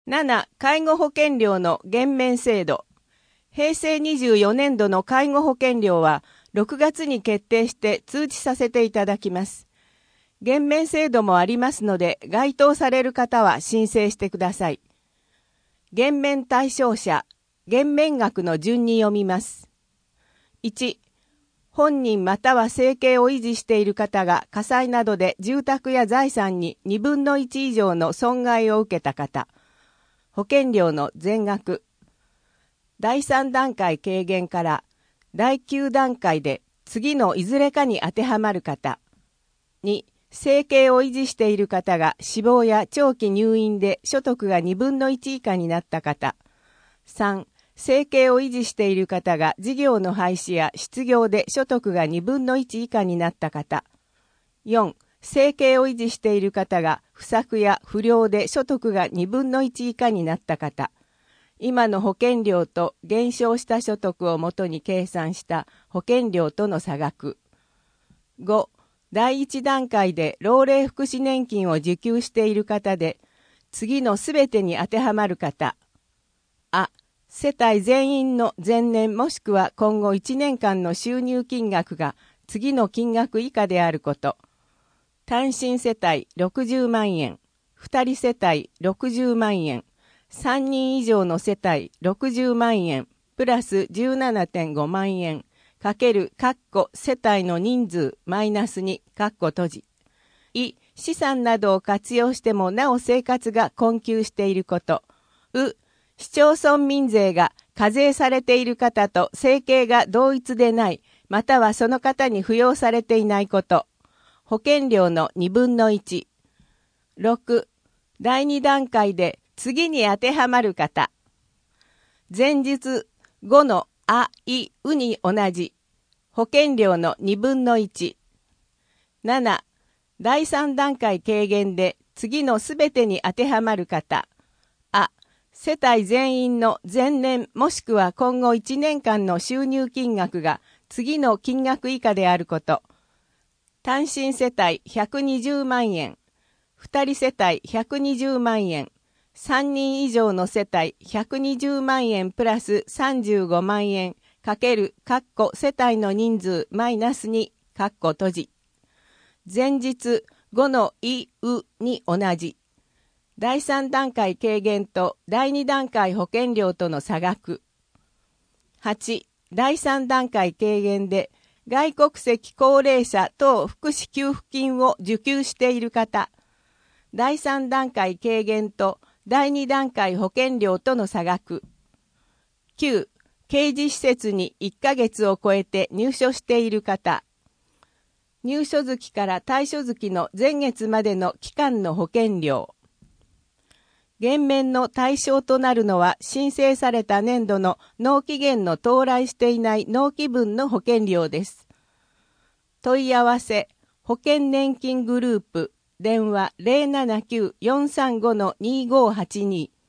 7、介護保険料の減免制度。平成24年度の介護保険料は6月に決定して通知させていただきます。減免制度もありますので、該当される方は申請してください。減免対象者、減免額の順に読みます。1、本人または生計を維持している方が火災などで住宅や財産に2分の1以上の損害を受けた方。保険料の全額。第3段階軽減から第9段階で次のいずれかに当てはまる方。2、生計を維持している方が死亡や長期入院で所得が2分の1以下になった方。3、生計を維持している方が事業の廃止や失業で所得が2分の1以下になった方。4、生計を維持している方が不作や不良で所得が2分の1以下になった方。今の保険料と減少した所得をもとに計算した保険料との差額。5、第1段階で老齢福祉年金を受給している方で、次のすべてに当てはまる方。あ、世帯全員の前年もしくは今後1年間の収入金額が次の金額以下であること。単身世帯60万円、2人世帯60万円、3人以上の世帯60万円、プラス 17.5 万円、かける世帯の人数マイナス2、閉じ。資産などを活用してもなお生活が困窮していること。市町村民税が課税されている方と生計が同一でない、またはその方に扶養されていないこと。保険料の2分の1。6、第2段階で次に当てはまる方。前日5のあ、い、うに同じ。保険料の2分の1。7、第3段階軽減で次のすべてに当てはまる方。あ、世帯全員の前年もしくは今後1年間の収入金額が次の金額以下であること。単身世帯120万円、2人世帯120万円、3人以上の世帯120万円プラス35万円かける世帯の人数マイナス2、閉じ。前日5のい、うに同じ。第3段階軽減と第2段階保険料との差額。8、第3段階軽減で外国籍高齢者等福祉給付金を受給している方。第3段階軽減と第2段階保険料との差額。9、刑事施設に1ヶ月を超えて入所している方。入所月から退所月の前月までの期間の保険料。減免の対象となるのは申請された年度の納期限の到来していない納期分の保険料です。問い合わせ、保険年金グループ、電話 079-435-2582